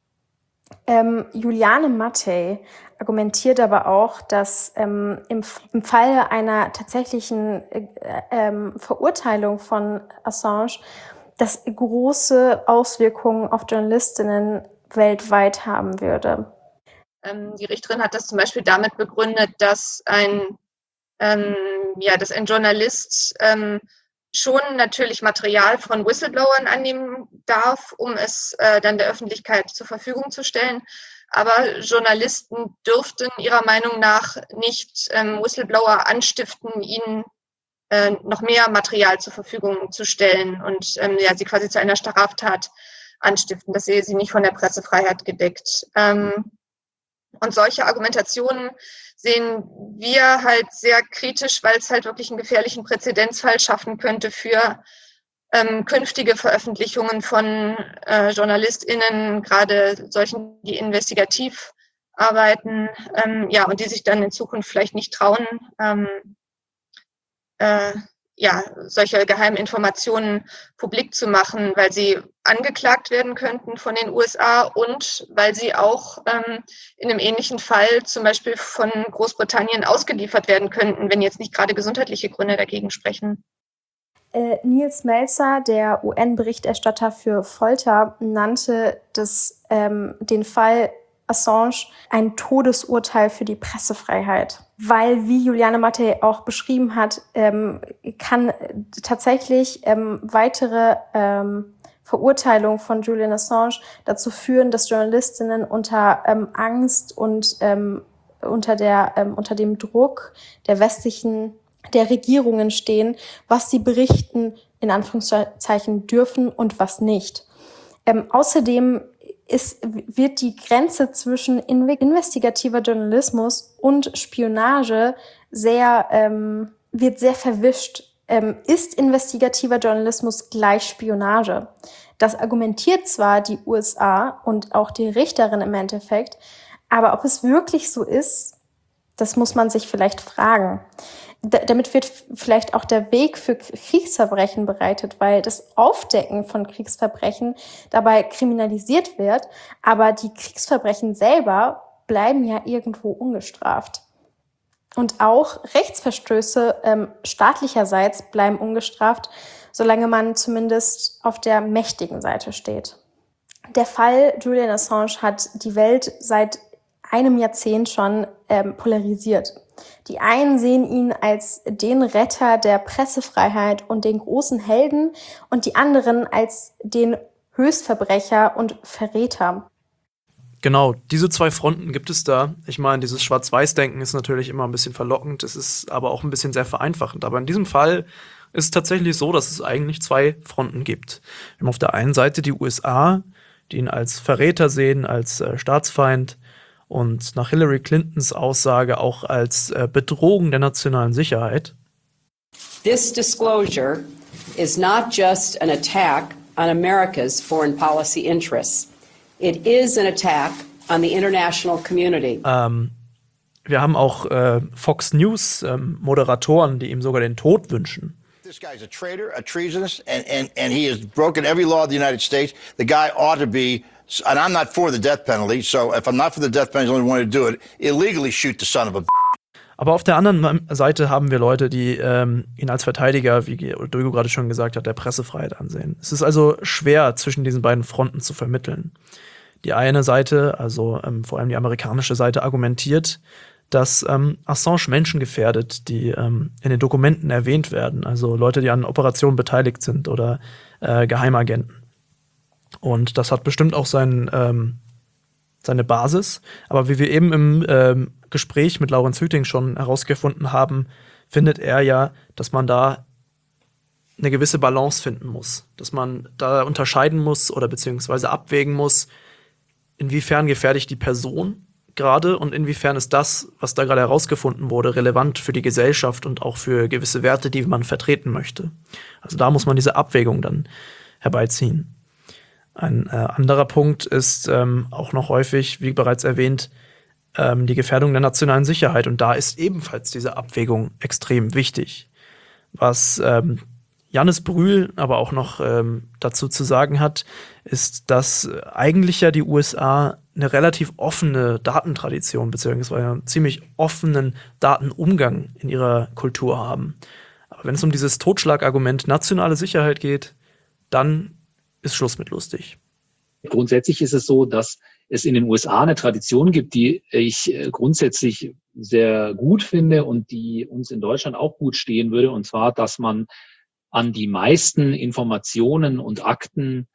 Juliane Mattei argumentiert aber auch, dass im Fall einer tatsächlichen Verurteilung von Assange das große Auswirkungen auf Journalistinnen weltweit haben würde. Die Richterin hat das zum Beispiel damit begründet, dass ein Journalist schon natürlich Material von Whistleblowern annehmen darf, um es dann der Öffentlichkeit zur Verfügung zu stellen. Aber Journalisten dürften ihrer Meinung nach nicht Whistleblower anstiften, ihnen noch mehr Material zur Verfügung zu stellen und sie quasi zu einer Straftat anstiften. Das sehe sie nicht von der Pressefreiheit gedeckt. Und solche Argumentationen sehen wir halt sehr kritisch, weil es halt wirklich einen gefährlichen Präzedenzfall schaffen könnte für künftige Veröffentlichungen von JournalistInnen, gerade solchen, die investigativ arbeiten, und die sich dann in Zukunft vielleicht nicht trauen, solche geheimen Informationen publik zu machen, weil sie angeklagt werden könnten von den USA und weil sie auch in einem ähnlichen Fall zum Beispiel von Großbritannien ausgeliefert werden könnten, wenn jetzt nicht gerade gesundheitliche Gründe dagegen sprechen. Nils Melzer, der UN-Berichterstatter für Folter, nannte den Fall Assange ein Todesurteil für die Pressefreiheit. Weil, wie Juliane Mattei auch beschrieben hat, kann tatsächlich weitere Verurteilung von Julian Assange dazu führen, dass Journalistinnen unter Angst und unter dem Druck der Regierungen stehen, was sie berichten, in Anführungszeichen, dürfen und was nicht. Außerdem wird die Grenze zwischen investigativer Journalismus und Spionage wird sehr verwischt. Ist investigativer Journalismus gleich Spionage? Das argumentiert zwar die USA und auch die Richterin im Endeffekt, aber ob es wirklich so ist, das muss man sich vielleicht fragen. Damit wird vielleicht auch der Weg für Kriegsverbrechen bereitet, weil das Aufdecken von Kriegsverbrechen dabei kriminalisiert wird, aber die Kriegsverbrechen selber bleiben ja irgendwo ungestraft. Und auch Rechtsverstöße staatlicherseits bleiben ungestraft, solange man zumindest auf der mächtigen Seite steht. Der Fall Julian Assange hat die Welt seit einem Jahrzehnt schon polarisiert. Die einen sehen ihn als den Retter der Pressefreiheit und den großen Helden und die anderen als den Höchstverbrecher und Verräter. Genau, diese zwei Fronten gibt es da. Ich meine, dieses Schwarz-Weiß-Denken ist natürlich immer ein bisschen verlockend, es ist aber auch ein bisschen sehr vereinfachend. Aber in diesem Fall ist es tatsächlich so, dass es eigentlich zwei Fronten gibt. Wir haben auf der einen Seite die USA, die ihn als Verräter sehen, als Staatsfeind, und nach Hillary Clintons Aussage auch als Bedrohung der nationalen Sicherheit. This disclosure is not just an attack on America's foreign policy interests. It is an attack on the international community. Wir haben auch Fox News Moderatoren, die ihm sogar den Tod wünschen. This guy's a traitor, a treasonous, and he has broken every law of the United States. The guy ought to be. And I'm not for the death penalty, so if I'm not for the death penalty, I only want to do it, illegally shoot the son of a. Aber auf der anderen Seite haben wir Leute, die ihn als Verteidiger, wie Dögo gerade schon gesagt hat, der Pressefreiheit ansehen. Es ist also schwer, zwischen diesen beiden Fronten zu vermitteln. Die eine Seite, also vor allem die amerikanische Seite, argumentiert, dass Assange Menschen gefährdet, die in den Dokumenten erwähnt werden, also Leute, die an Operationen beteiligt sind oder Geheimagenten. Und das hat bestimmt auch seine Basis. Aber wie wir eben im Gespräch mit Laurens Hüting schon herausgefunden haben, findet er ja, dass man da eine gewisse Balance finden muss. Dass man da unterscheiden muss oder beziehungsweise abwägen muss, inwiefern gefährde ich die Person gerade und inwiefern ist das, was da gerade herausgefunden wurde, relevant für die Gesellschaft und auch für gewisse Werte, die man vertreten möchte. Also da muss man diese Abwägung dann herbeiziehen. Ein anderer Punkt ist auch noch häufig, wie bereits erwähnt, die Gefährdung der nationalen Sicherheit. Und da ist ebenfalls diese Abwägung extrem wichtig. Was Jannis Brühl aber auch noch dazu zu sagen hat, ist, dass eigentlich ja die USA eine relativ offene Datentradition beziehungsweise einen ziemlich offenen Datenumgang in ihrer Kultur haben. Aber wenn es um dieses Totschlagargument nationale Sicherheit geht, dann ist Schluss mit lustig. Grundsätzlich ist es so, dass es in den USA eine Tradition gibt, die ich grundsätzlich sehr gut finde und die uns in Deutschland auch gut stehen würde. Und zwar, dass man an die meisten Informationen und Akten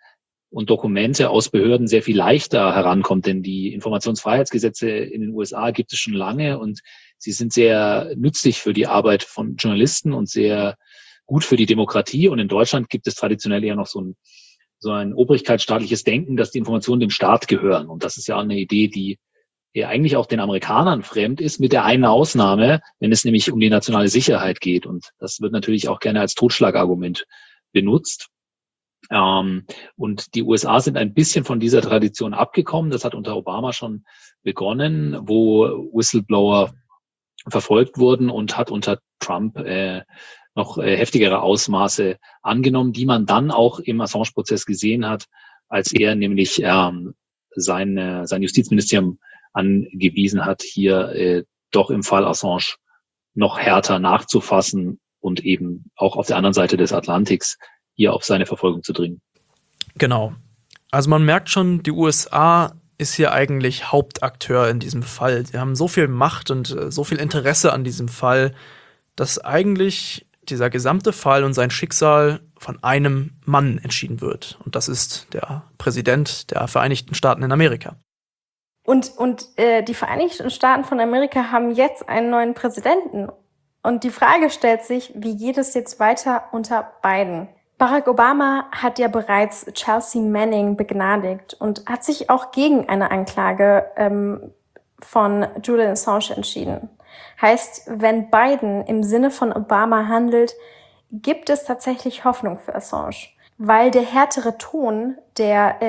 und Dokumente aus Behörden sehr viel leichter herankommt, denn die Informationsfreiheitsgesetze in den USA gibt es schon lange und sie sind sehr nützlich für die Arbeit von Journalisten und sehr gut für die Demokratie. Und in Deutschland gibt es traditionell ja noch so ein obrigkeitsstaatliches Denken, dass die Informationen dem Staat gehören. Und das ist ja eine Idee, die eigentlich auch den Amerikanern fremd ist, mit der einen Ausnahme, wenn es nämlich um die nationale Sicherheit geht. Und das wird natürlich auch gerne als Totschlagargument benutzt. Und die USA sind ein bisschen von dieser Tradition abgekommen. Das hat unter Obama schon begonnen, wo Whistleblower verfolgt wurden und hat unter Trump noch heftigere Ausmaße angenommen, die man dann auch im Assange-Prozess gesehen hat, als er nämlich sein Justizministerium angewiesen hat, hier doch im Fall Assange noch härter nachzufassen und eben auch auf der anderen Seite des Atlantiks hier auf seine Verfolgung zu dringen. Genau. Also man merkt schon, die USA ist hier eigentlich Hauptakteur in diesem Fall. Sie haben so viel Macht und so viel Interesse an diesem Fall, dass eigentlich dieser gesamte Fall und sein Schicksal von einem Mann entschieden wird. Und das ist der Präsident der Vereinigten Staaten in Amerika. Und die Vereinigten Staaten von Amerika haben jetzt einen neuen Präsidenten. Und die Frage stellt sich, wie geht es jetzt weiter unter Biden? Barack Obama hat ja bereits Chelsea Manning begnadigt und hat sich auch gegen eine Anklage von Julian Assange entschieden. Heißt, wenn Biden im Sinne von Obama handelt, gibt es tatsächlich Hoffnung für Assange. Weil der härtere Ton, der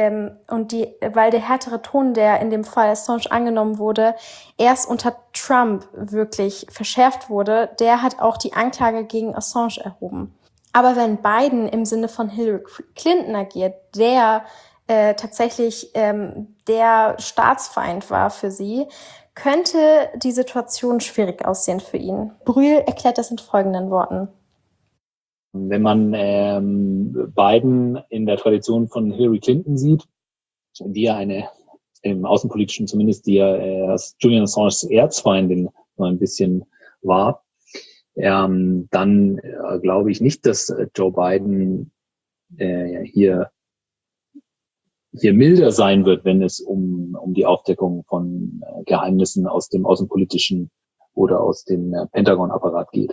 in dem Fall Assange angenommen wurde, erst unter Trump wirklich verschärft wurde, der hat auch die Anklage gegen Assange erhoben. Aber wenn Biden im Sinne von Hillary Clinton agiert, der tatsächlich der Staatsfeind war für sie, könnte die Situation schwierig aussehen für ihn. Brühl erklärt das in folgenden Worten. Wenn man Biden in der Tradition von Hillary Clinton sieht, die ja im Außenpolitischen zumindest, die ja Julian Assange's Erzfeindin so ein bisschen war, dann glaube ich nicht, dass Joe Biden hier milder sein wird, wenn es um die Aufdeckung von Geheimnissen aus dem außenpolitischen oder aus dem Pentagon-Apparat geht.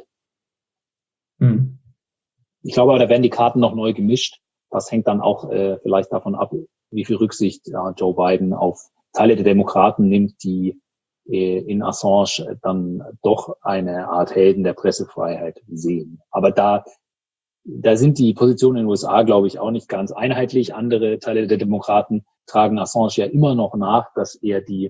Ich glaube aber, da werden die Karten noch neu gemischt. Das hängt dann auch vielleicht davon ab, wie viel Rücksicht Joe Biden auf Teile der Demokraten nimmt, die in Assange dann doch eine Art Helden der Pressefreiheit sehen. Aber da sind die Positionen in den USA, glaube ich, auch nicht ganz einheitlich. Andere Teile der Demokraten tragen Assange ja immer noch nach, dass er die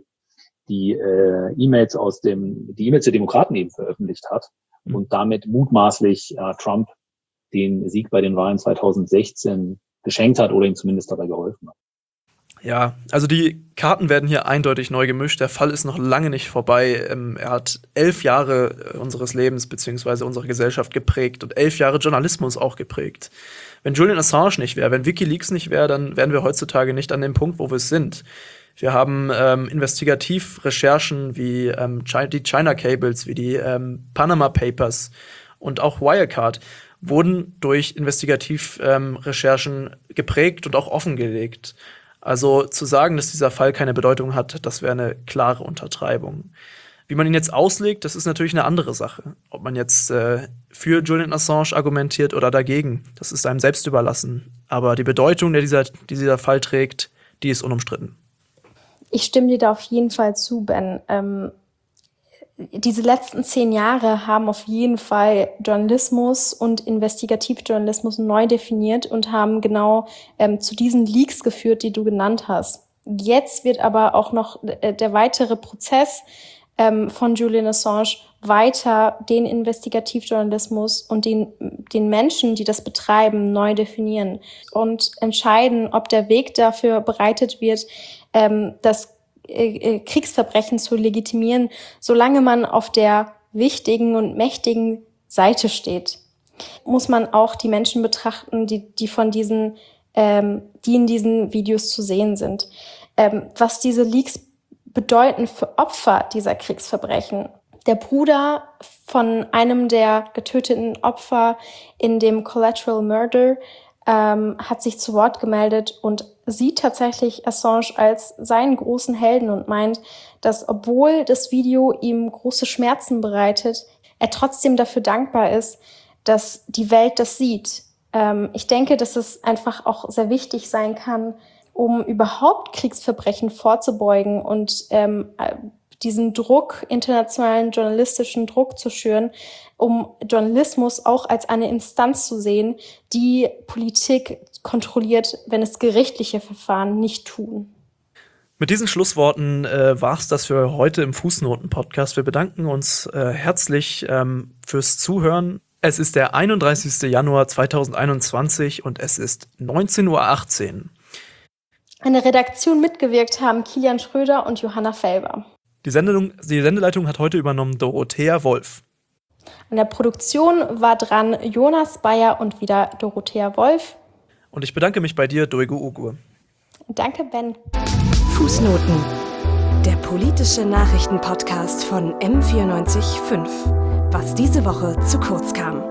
E-Mails die E-Mails der Demokraten eben veröffentlicht hat und damit mutmaßlich Trump den Sieg bei den Wahlen 2016 geschenkt hat oder ihm zumindest dabei geholfen hat. Ja, also die Karten werden hier eindeutig neu gemischt. Der Fall ist noch lange nicht vorbei. Er hat 11 Jahre unseres Lebens bzw. unserer Gesellschaft geprägt und 11 Jahre Journalismus auch geprägt. Wenn Julian Assange nicht wäre, wenn WikiLeaks nicht wäre, dann wären wir heutzutage nicht an dem Punkt, wo wir sind. Wir haben Investigativrecherchen wie die China Cables, wie die Panama Papers und auch Wirecard wurden durch Investigativrecherchen geprägt und auch offengelegt. Also zu sagen, dass dieser Fall keine Bedeutung hat, das wäre eine klare Untertreibung. Wie man ihn jetzt auslegt, das ist natürlich eine andere Sache. Ob man jetzt für Julian Assange argumentiert oder dagegen, das ist einem selbst überlassen. Aber die Bedeutung, die dieser Fall trägt, die ist unumstritten. Ich stimme dir da auf jeden Fall zu, Ben. Diese letzten 10 Jahre haben auf jeden Fall Journalismus und Investigativjournalismus neu definiert und haben genau zu diesen Leaks geführt, die du genannt hast. Jetzt wird aber auch noch der weitere Prozess von Julian Assange weiter den Investigativjournalismus und den Menschen, die das betreiben, neu definieren und entscheiden, ob der Weg dafür bereitet wird, das Kriegsverbrechen zu legitimieren, solange man auf der wichtigen und mächtigen Seite steht. Muss man auch die Menschen betrachten, die in diesen Videos zu sehen sind. Was diese Leaks bedeuten für Opfer dieser Kriegsverbrechen. Der Bruder von einem der getöteten Opfer in dem Collateral Murder hat sich zu Wort gemeldet und sieht tatsächlich Assange als seinen großen Helden und meint, dass obwohl das Video ihm große Schmerzen bereitet, er trotzdem dafür dankbar ist, dass die Welt das sieht. Ich denke, dass es einfach auch sehr wichtig sein kann, um überhaupt Kriegsverbrechen vorzubeugen und diesen Druck, internationalen journalistischen Druck zu schüren, um Journalismus auch als eine Instanz zu sehen, die Politik kontrolliert, wenn es gerichtliche Verfahren nicht tun. Mit diesen Schlussworten war es das für heute im Fußnoten-Podcast. Wir bedanken uns herzlich fürs Zuhören. Es ist der 31. Januar 2021 und es ist 19:18 Uhr. An der Redaktion mitgewirkt haben Kilian Schröder und Johanna Felber. Die Sendeleitung hat heute übernommen Dorothea Wolf. An der Produktion war dran Jonas Bayer und wieder Dorothea Wolf. Und ich bedanke mich bei dir, Döige Ugur. Danke, Ben. Fußnoten. Der politische Nachrichtenpodcast von M94.5. Was diese Woche zu kurz kam.